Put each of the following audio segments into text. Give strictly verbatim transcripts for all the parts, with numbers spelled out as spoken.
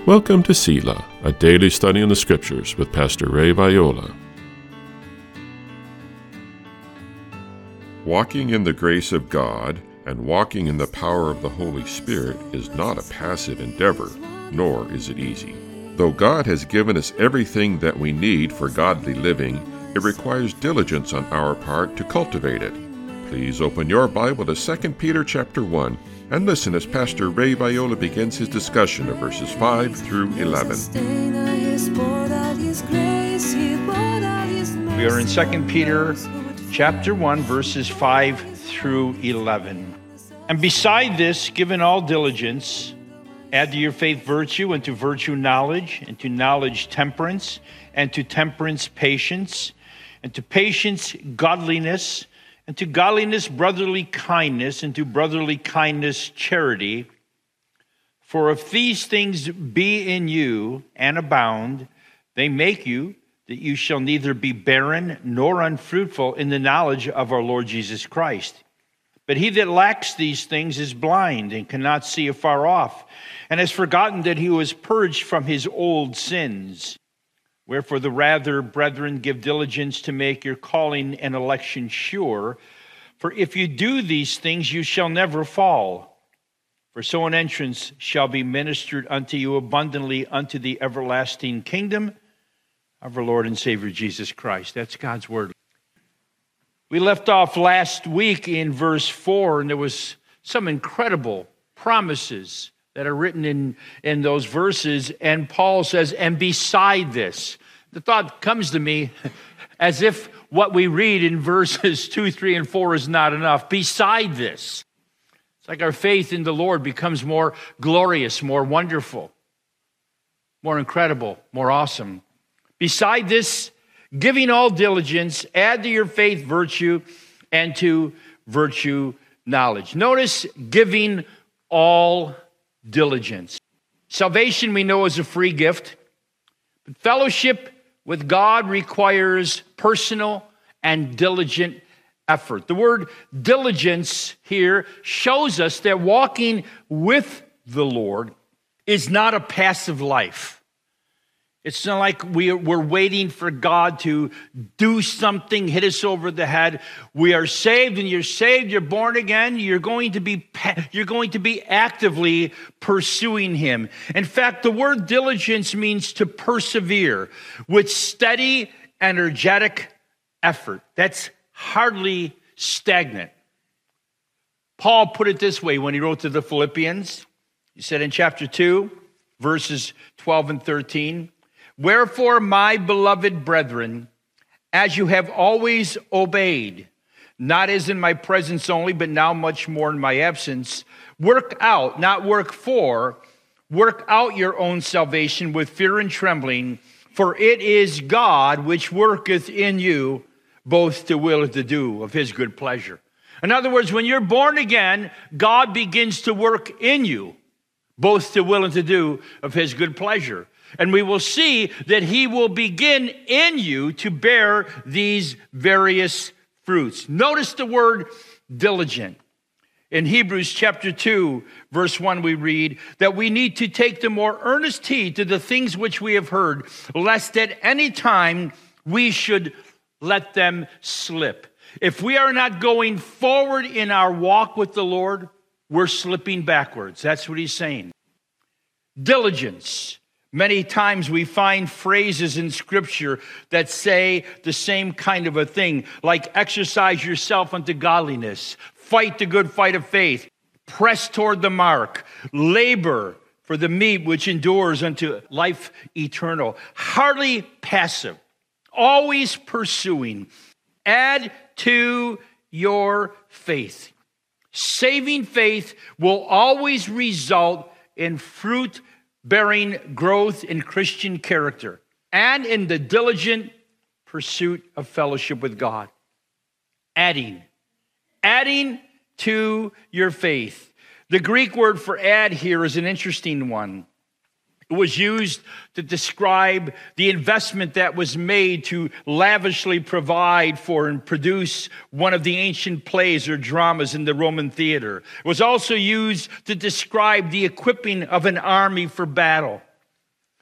Welcome to Selah, a daily study in the Scriptures with Pastor Ray Viola. Walking in the grace of God and walking in the power of the Holy Spirit is not a passive endeavor, nor is it easy. Though God has given us everything that we need for godly living, it requires diligence on our part to cultivate it. Please open your Bible to Second Peter chapter one and listen as Pastor Ray Viola begins his discussion of verses five through eleven. We are in Second Peter chapter one, verses five through eleven. And beside this, given all diligence, add to your faith virtue, and to virtue knowledge, and to knowledge temperance, and to temperance patience, and to patience godliness, and to godliness brotherly kindness, and to brotherly kindness charity. For if these things be in you and abound, they make you that you shall neither be barren nor unfruitful in the knowledge of our Lord Jesus Christ. But he that lacks these things is blind and cannot see afar off, and has forgotten that he was purged from his old sins. Wherefore the rather, brethren, give diligence to make your calling and election sure. For if you do these things, you shall never fall. For so an entrance shall be ministered unto you abundantly unto the everlasting kingdom of our Lord and Savior Jesus Christ. That's God's word. We left off last week in verse four, and there was some incredible promises that are written in, in those verses. And Paul says, and beside this, the thought comes to me as if what we read in verses two, three, and four is not enough. Beside this, it's like our faith in the Lord becomes more glorious, more wonderful, more incredible, more awesome. Beside this, giving all diligence, add to your faith virtue, and to virtue knowledge. Notice giving all diligence. Salvation we know is a free gift, but fellowship with God requires personal and diligent effort. The word diligence here shows us that walking with the Lord is not a passive life. It's not like we're waiting for God to do something, hit us over the head. We are saved, and you're saved, you're born again. You're going to be you're going to be actively pursuing Him. In fact, the word diligence means to persevere with steady, energetic effort. That's hardly stagnant. Paul put it this way when he wrote to the Philippians. He said in chapter two, verses twelve and thirteen, wherefore, my beloved brethren, as you have always obeyed, not as in my presence only, but now much more in my absence, work out, not work for, work out your own salvation with fear and trembling, for it is God which worketh in you both to will and to do of his good pleasure. In other words, when you're born again, God begins to work in you, both to will and to do of his good pleasure. And we will see that he will begin in you to bear these various fruits. Notice the word diligent. In Hebrews chapter two, verse one, we read that we need to take the more earnest heed to the things which we have heard, lest at any time we should let them slip. If we are not going forward in our walk with the Lord, we're slipping backwards. That's what he's saying. Diligence. Many times we find phrases in Scripture that say the same kind of a thing, like exercise yourself unto godliness, fight the good fight of faith, press toward the mark, labor for the meat which endures unto life eternal. Hardly passive, always pursuing. Add to your faith. Saving faith will always result in fruit bearing growth in Christian character and in the diligent pursuit of fellowship with God. Adding. Adding to your faith. The Greek word for add here is an interesting one. It was used to describe the investment that was made to lavishly provide for and produce one of the ancient plays or dramas in the Roman theater. It was also used to describe the equipping of an army for battle.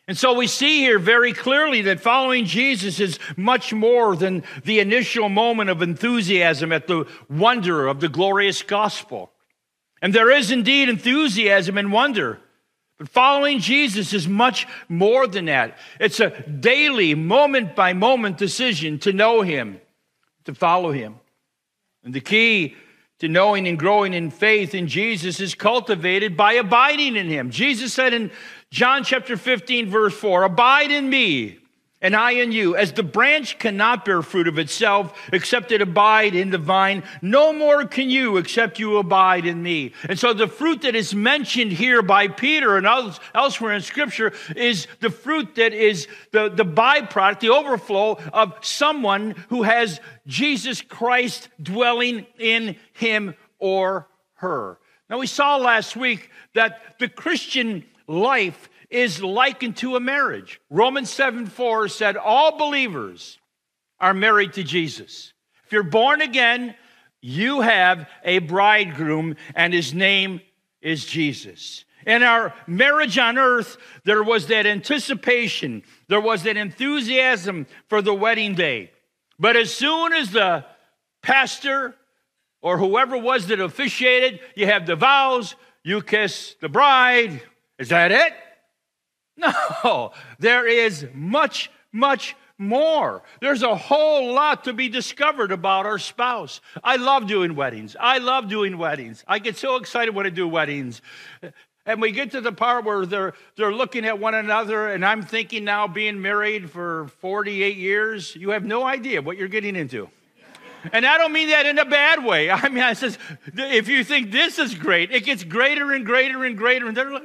And so we see here very clearly that following Jesus is much more than the initial moment of enthusiasm at the wonder of the glorious gospel. And there is indeed enthusiasm and wonder. But following Jesus is much more than that. It's a daily, moment-by-moment decision to know him, to follow him. And the key to knowing and growing in faith in Jesus is cultivated by abiding in him. Jesus said in John chapter fifteen, verse four, "Abide in me, and I in you. As the branch cannot bear fruit of itself, except it abide in the vine, no more can you, except you abide in me." And so the fruit that is mentioned here by Peter and elsewhere in Scripture is the fruit that is the, the byproduct, the overflow of someone who has Jesus Christ dwelling in him or her. Now, we saw last week that the Christian life is likened to a marriage. Romans seven four said all believers are married to Jesus. If you're born again, you have a bridegroom, and his name is Jesus. In our marriage on earth, there was that anticipation, there was that enthusiasm for the wedding day. But as soon as the pastor or whoever was that officiated, you have the vows, you kiss the bride. Is that it? No, there is much, much more. There's a whole lot to be discovered about our spouse. I love doing weddings. I love doing weddings. I get so excited when I do weddings. And we get to the part where they're, they're looking at one another, and I'm thinking now, being married for forty-eight years, you have no idea what you're getting into. And I don't mean that in a bad way. I mean, I says, if you think this is great, it gets greater and greater and greater, and they're like,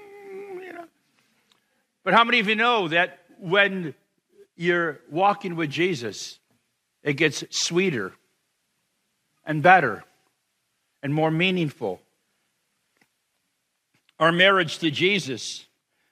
but how many of you know that when you're walking with Jesus, it gets sweeter and better and more meaningful? Our marriage to Jesus,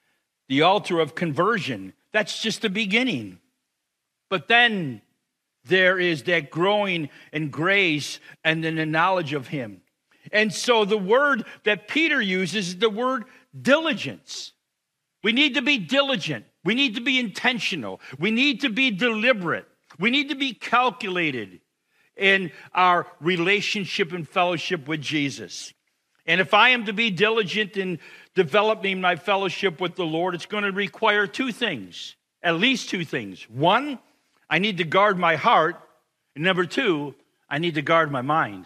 the altar of conversion, that's just the beginning. But then there is that growing in grace and in the knowledge of him. And so the word that Peter uses is the word diligence. We need to be diligent. We need to be intentional. We need to be deliberate. We need to be calculated in our relationship and fellowship with Jesus. And if I am to be diligent in developing my fellowship with the Lord, it's going to require two things, at least two things. One, I need to guard my heart. And number two, I need to guard my mind.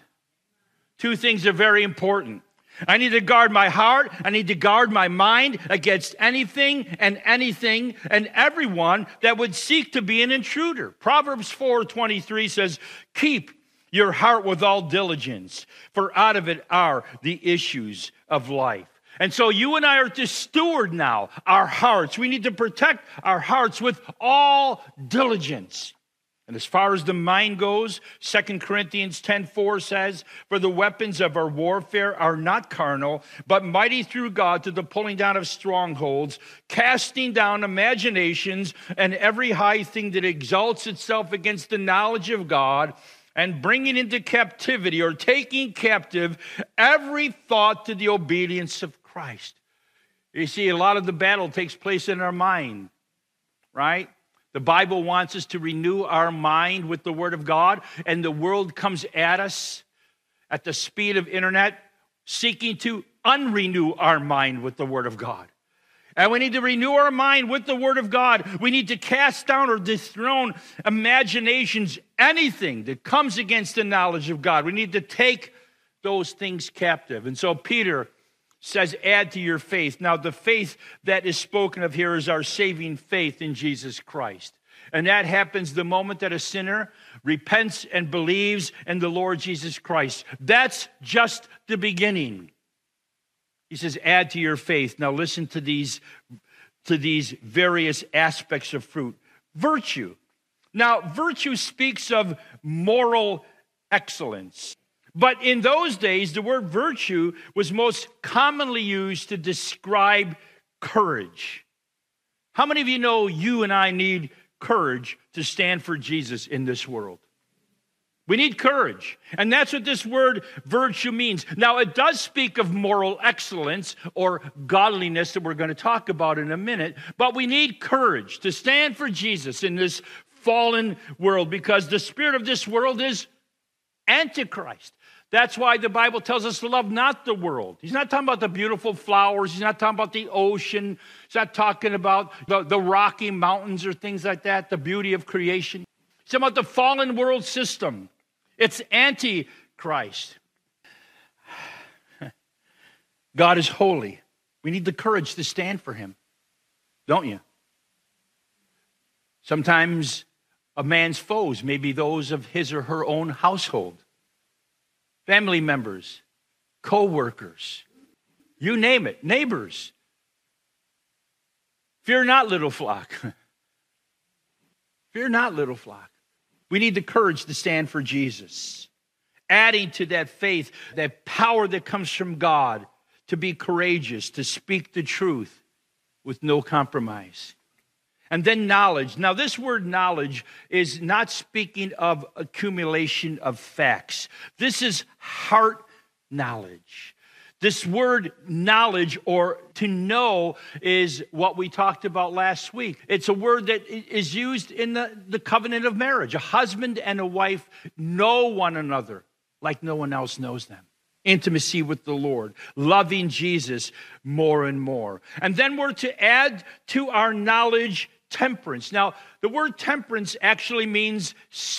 Two things are very important. I need to guard my heart. I need to guard my mind against anything and anything and everyone that would seek to be an intruder. Proverbs four twenty-three says, "Keep your heart with all diligence, for out of it are the issues of life." And so you and I are to steward now our hearts. We need to protect our hearts with all diligence. And as far as the mind goes, Second Corinthians ten four says, "For the weapons of our warfare are not carnal, but mighty through God to the pulling down of strongholds, casting down imaginations and every high thing that exalts itself against the knowledge of God, and bringing into captivity," or taking captive, "every thought to the obedience of Christ." You see, a lot of the battle takes place in our mind, right? The Bible wants us to renew our mind with the Word of God, and the world comes at us at the speed of internet, seeking to unrenew our mind with the Word of God. And we need to renew our mind with the Word of God. We need to cast down or dethrone imaginations, anything that comes against the knowledge of God. We need to take those things captive. And so Peter says, add to your faith. Now, the faith that is spoken of here is our saving faith in Jesus Christ. And that happens the moment that a sinner repents and believes in the Lord Jesus Christ. That's just the beginning. He says, add to your faith. Now, listen to these, to these various aspects of fruit. Virtue. Now, virtue speaks of moral excellence. But in those days, the word virtue was most commonly used to describe courage. How many of you know you and I need courage to stand for Jesus in this world? We need courage. And that's what this word virtue means. Now, it does speak of moral excellence or godliness that we're going to talk about in a minute, but we need courage to stand for Jesus in this fallen world because the spirit of this world is Antichrist. That's why the Bible tells us to love not the world. He's not talking about the beautiful flowers. He's not talking about the ocean. He's not talking about the, the Rocky Mountains or things like that, the beauty of creation. He's talking about the fallen world system. It's Antichrist. God is holy. We need the courage to stand for him, don't you? Sometimes a man's foes may be those of his or her own household, family members, co-workers, you name it, neighbors. Fear not, little flock. Fear not, little flock. We need the courage to stand for Jesus. Adding to that faith, that power that comes from God, to be courageous, to speak the truth with no compromise. And then knowledge. Now, this word knowledge is not speaking of accumulation of facts. This is heart knowledge. This word knowledge or to know is what we talked about last week. It's a word that is used in the, the covenant of marriage. A husband and a wife know one another like no one else knows them. Intimacy with the Lord, loving Jesus more and more. And then we're to add to our knowledge temperance. Now, the word temperance actually means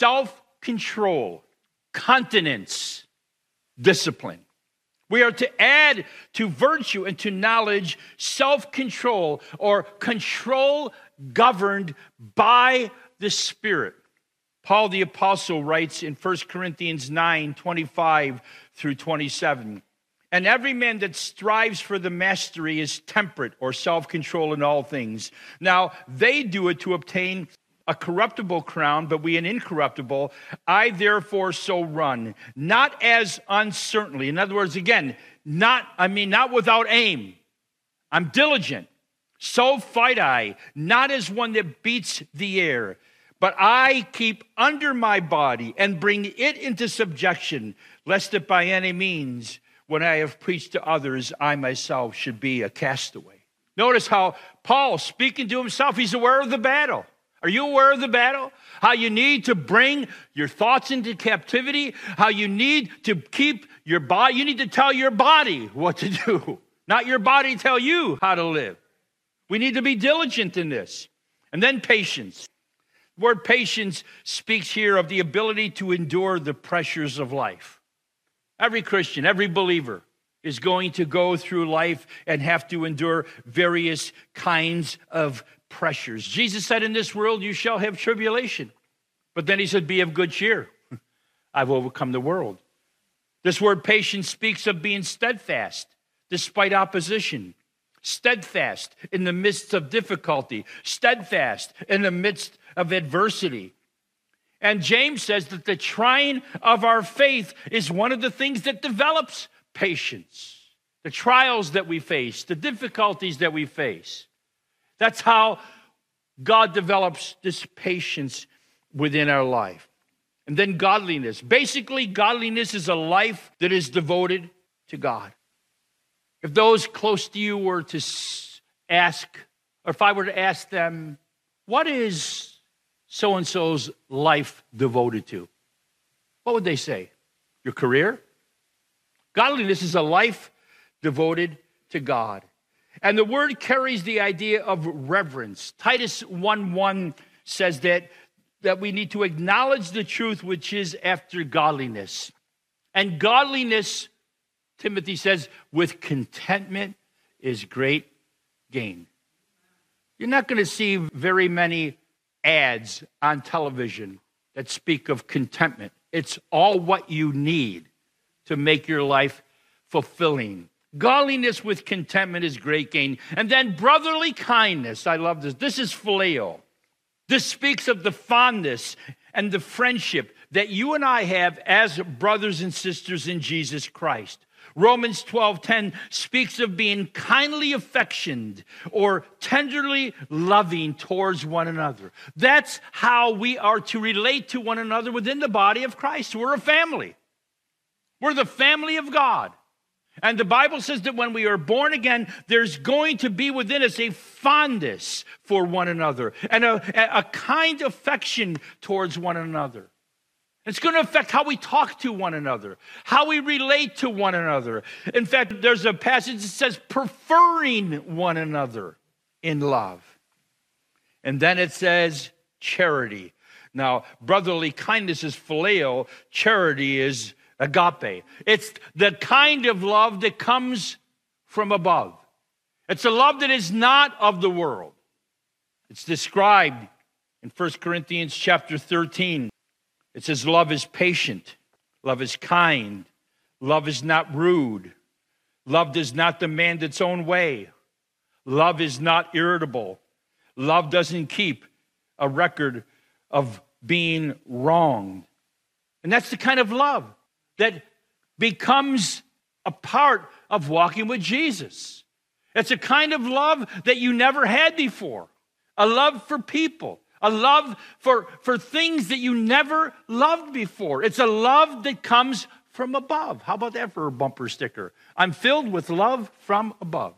self-control, continence, discipline. We are to add to virtue and to knowledge self-control or control governed by the Spirit. Paul the Apostle writes in First Corinthians nine, twenty-five through twenty-seven, and every man that strives for the mastery is temperate or self-control in all things. Now, they do it to obtain a corruptible crown, but we an incorruptible. I therefore so run, not as uncertainly. In other words, again, not, I mean, not without aim. I'm diligent. So fight I, not as one that beats the air, but I keep under my body and bring it into subjection, lest it by any means, when I have preached to others, I myself should be a castaway. Notice how Paul, speaking to himself, he's aware of the battle. Are you aware of the battle? How you need to bring your thoughts into captivity? How you need to keep your body, you need to tell your body what to do, not your body tell you how to live. We need to be diligent in this. And then patience. The word patience speaks here of the ability to endure the pressures of life. Every Christian, every believer is going to go through life and have to endure various kinds of pressures. Jesus said, in this world you shall have tribulation. But then he said, be of good cheer. I've overcome the world. This word patience speaks of being steadfast despite opposition. Steadfast in the midst of difficulty. Steadfast in the midst of adversity. And James says that the trying of our faith is one of the things that develops patience. The trials that we face, the difficulties that we face. That's how God develops this patience within our life. And then godliness. Basically, godliness is a life that is devoted to God. If those close to you were to ask, or if I were to ask them, what is so-and-so's life devoted to? What would they say? Your career? Godliness is a life devoted to God. And the word carries the idea of reverence. Titus one one says that, that we need to acknowledge the truth which is after godliness. And godliness, Timothy says, with contentment is great gain. You're not going to see very many ads on television that speak of contentment. It's all what you need to make your life fulfilling. Godliness with contentment is great gain. And then brotherly kindness. I love this. This is phileo. This speaks of the fondness and the friendship that you and I have as brothers and sisters in Jesus Christ. Romans twelve ten speaks of being kindly affectioned or tenderly loving towards one another. That's how we are to relate to one another within the body of Christ. We're a family. We're the family of God. And the Bible says that when we are born again, there's going to be within us a fondness for one another and a, a kind affection towards one another. It's going to affect how we talk to one another, how we relate to one another. In fact, there's a passage that says preferring one another in love. And then it says charity. Now, brotherly kindness is phileo, charity is agape. It's the kind of love that comes from above. It's a love that is not of the world. It's described in First Corinthians chapter thirteen. It says, love is patient, love is kind, love is not rude, love does not demand its own way, love is not irritable, love doesn't keep a record of being wronged. And that's the kind of love that becomes a part of walking with Jesus. It's a kind of love that you never had before, a love for people. A love for, for things that you never loved before. It's a love that comes from above. How about that for a bumper sticker? I'm filled with love from above.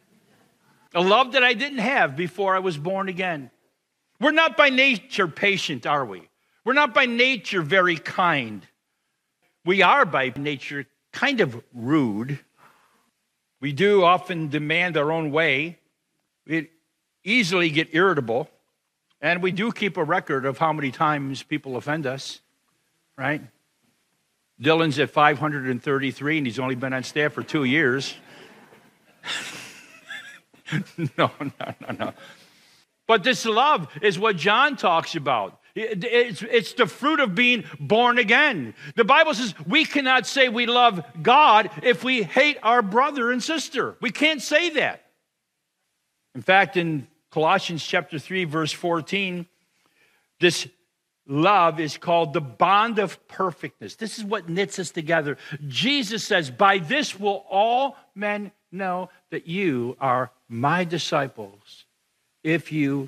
A love that I didn't have before I was born again. We're not by nature patient, are we? We're not by nature very kind. We are by nature kind of rude. We do often demand our own way. We easily get irritable. And we do keep a record of how many times people offend us, right? Dylan's at five hundred thirty-three, and he's only been on staff for two years. no, no, no, no. But this love is what John talks about. It's, it's the fruit of being born again. The Bible says we cannot say we love God if we hate our brother and sister. We can't say that. In fact, in Colossians chapter three, verse fourteen, this love is called the bond of perfectness. This is what knits us together. Jesus says, by this will all men know that you are my disciples, if you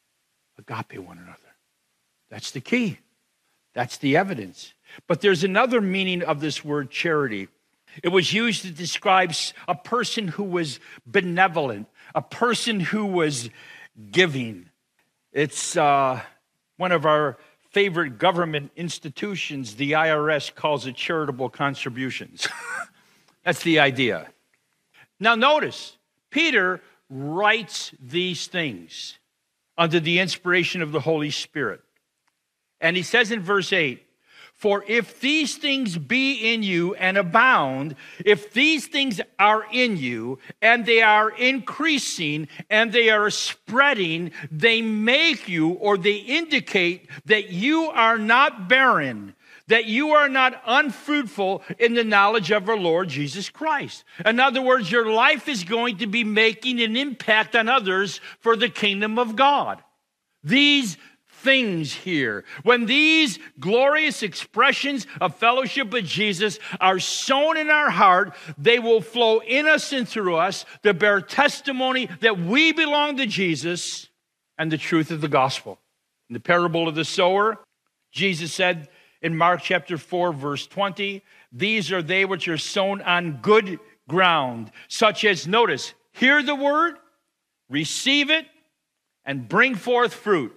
agape one another. That's the key. That's the evidence. But there's another meaning of this word charity. It was used to describe a person who was benevolent, a person who was giving. It's uh, one of our favorite government institutions. The I R S calls it charitable contributions. That's the idea. Now notice, Peter writes these things under the inspiration of the Holy Spirit. And he says in verse eight, for if these things be in you and abound, if these things are in you and they are increasing and they are spreading, they make you or they indicate that you are not barren, that you are not unfruitful in the knowledge of our Lord Jesus Christ. In other words, your life is going to be making an impact on others for the kingdom of God. These things here, when these glorious expressions of fellowship with Jesus are sown in our heart, they will flow in us and through us to bear testimony that we belong to Jesus and the truth of the gospel. In the parable of the sower, Jesus said in Mark chapter four, verse twenty, these are they which are sown on good ground, such as, notice, hear the word, receive it, and bring forth fruit.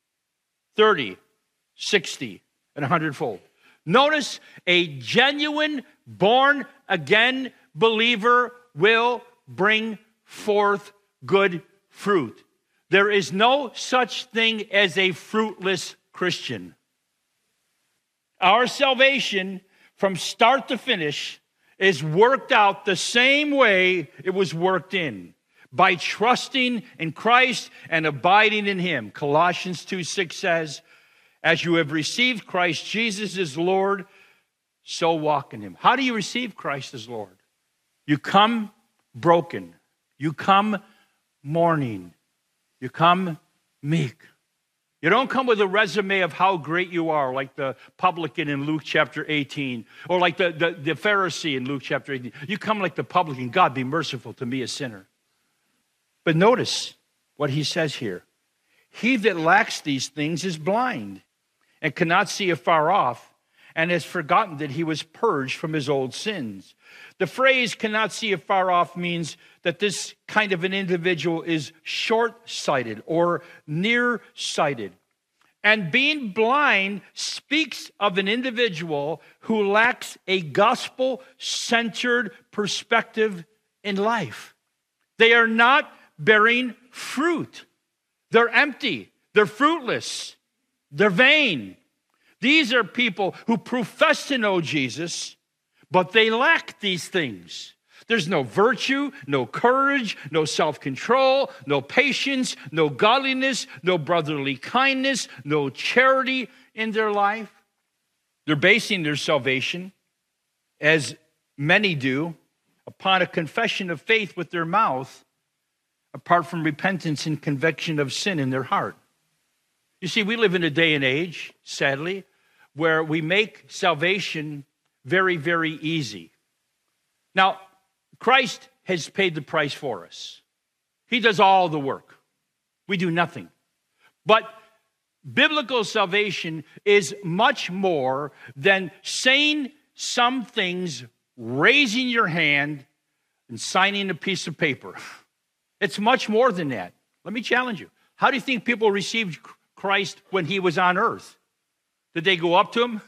thirty, sixty, and a hundredfold. Notice a genuine, born-again believer will bring forth good fruit. There is no such thing as a fruitless Christian. Our salvation, from start to finish, is worked out the same way it was worked in, by trusting in Christ and abiding in him. Colossians two six says, as you have received Christ Jesus as Lord, so walk in him. How do you receive Christ as Lord? You come broken. You come mourning. You come meek. You don't come with a resume of how great you are, like the publican in Luke chapter eighteen, or like the, the, the Pharisee in Luke chapter eighteen. You come like the publican, God, be merciful to me, a sinner. But notice what he says here. He that lacks these things is blind and cannot see afar off, and has forgotten that he was purged from his old sins. The phrase cannot see afar off means that this kind of an individual is short-sighted or near-sighted. And being blind speaks of an individual who lacks a gospel-centered perspective in life. They are not bearing fruit. They're empty. They're fruitless. They're vain. These are people who profess to know Jesus, but they lack these things. There's no virtue, no courage, no self-control, no patience, no godliness, no brotherly kindness, no charity in their life. They're basing their salvation, as many do, upon a confession of faith with their mouth, apart from repentance and conviction of sin in their heart. You see, we live in a day and age, sadly, where we make salvation very, very easy. Now, Christ has paid the price for us. He does all the work. We do nothing. But biblical salvation is much more than saying some things, raising your hand, and signing a piece of paper. It's much more than that. Let me challenge you. How do you think people received Christ when he was on earth? Did they go up to him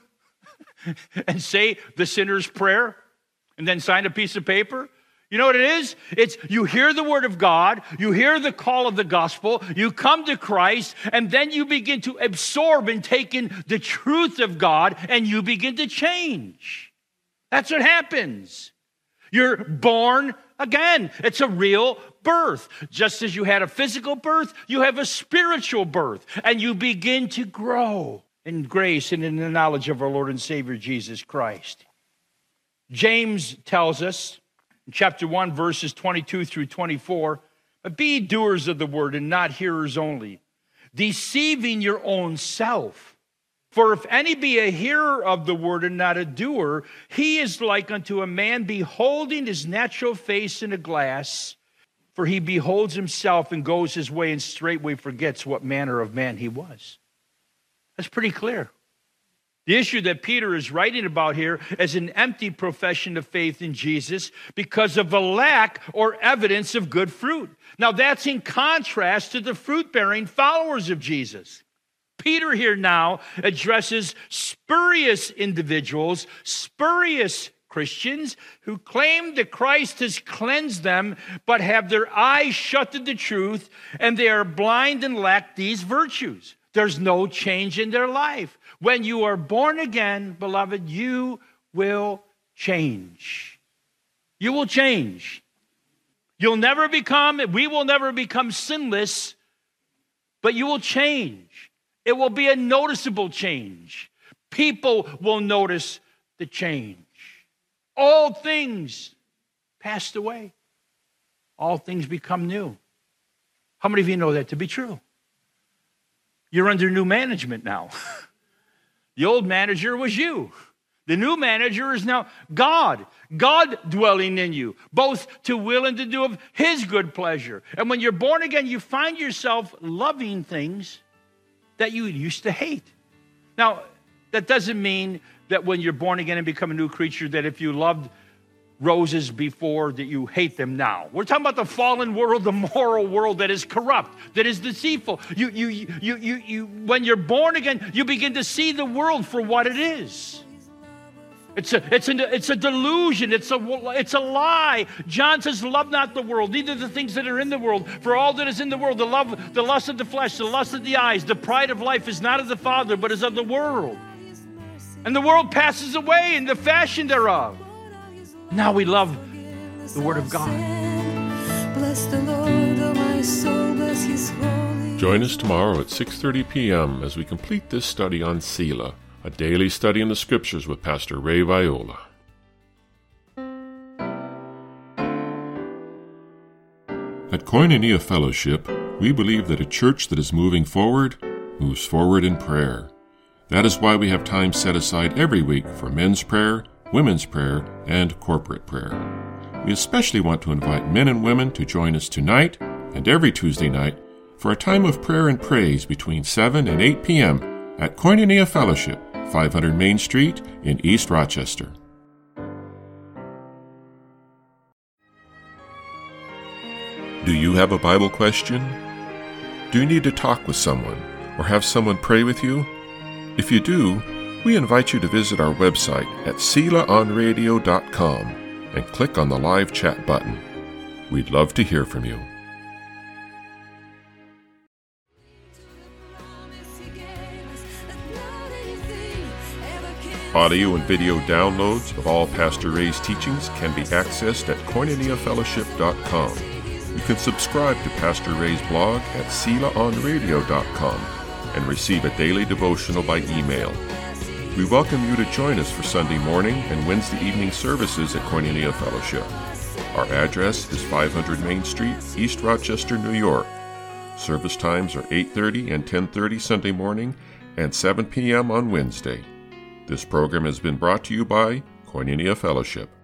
and say the sinner's prayer and then sign a piece of paper? You know what it is? It's you hear the word of God, you hear the call of the gospel, you come to Christ, and then you begin to absorb and take in the truth of God, and you begin to change. That's what happens. You're born again. It's a real birth. Just as you had a physical birth, you have a spiritual birth, and you begin to grow in grace and in the knowledge of our Lord and Savior Jesus Christ. James tells us in chapter one, verses twenty-two through twenty-four, but be doers of the word and not hearers only, deceiving your own self. For if any be a hearer of the word and not a doer, he is like unto a man beholding his natural face in a glass. For he beholds himself and goes his way and straightway forgets what manner of man he was. That's pretty clear. The issue that Peter is writing about here is an empty profession of faith in Jesus because of a lack or evidence of good fruit. Now that's in contrast to the fruit-bearing followers of Jesus. Peter here now addresses spurious individuals, spurious Christians who claim that Christ has cleansed them, but have their eyes shut to the truth, and they are blind and lack these virtues. There's no change in their life. When you are born again, beloved, you will change. You will change. You'll never become, we will never become sinless, but you will change. It will be a noticeable change. People will notice the change. All things passed away. All things become new. How many of you know that to be true? You're under new management now. The old manager was you. The new manager is now God. God dwelling in you, both to will and to do of his good pleasure. And when you're born again, you find yourself loving things that you used to hate. Now, that doesn't mean that when you're born again and become a new creature, that if you loved roses before, that you hate them now. We're talking about the fallen world, the moral world that is corrupt, that is deceitful. You, you, you, you, you, when you're born again, you begin to see the world for what it is. It's a, it's a, it's a delusion. It's a, it's a lie. John says, love not the world, neither the things that are in the world. For all that is in the world, the love, the lust of the flesh, the lust of the eyes, the pride of life is not of the Father, but is of the world. And the world passes away in the fashion thereof. Now we love the Word of God. Bless the Lord, oh my soul, bless his holy. Join us tomorrow at six thirty p.m. as we complete this study on Selah, a daily study in the Scriptures with Pastor Ray Viola. At Koinonia Fellowship, we believe that a church that is moving forward moves forward in prayer. That is why we have time set aside every week for men's prayer, women's prayer, and corporate prayer. We especially want to invite men and women to join us tonight and every Tuesday night for a time of prayer and praise between seven and eight p.m. at Koinonia Fellowship, five hundred Main Street in East Rochester. Do you have a Bible question? Do you need to talk with someone or have someone pray with you? If you do, we invite you to visit our website at sela on radio dot com and click on the live chat button. We'd love to hear from you. Audio and video downloads of all Pastor Ray's teachings can be accessed at koinonia fellowship dot com. You can subscribe to Pastor Ray's blog at sela on radio dot com and receive a daily devotional by email. We welcome you to join us for Sunday morning and Wednesday evening services at Koinonia Fellowship. Our address is five hundred Main Street, East Rochester, New York. Service times are eight thirty and ten thirty Sunday morning and seven p.m. on Wednesday. This program has been brought to you by Koinonia Fellowship.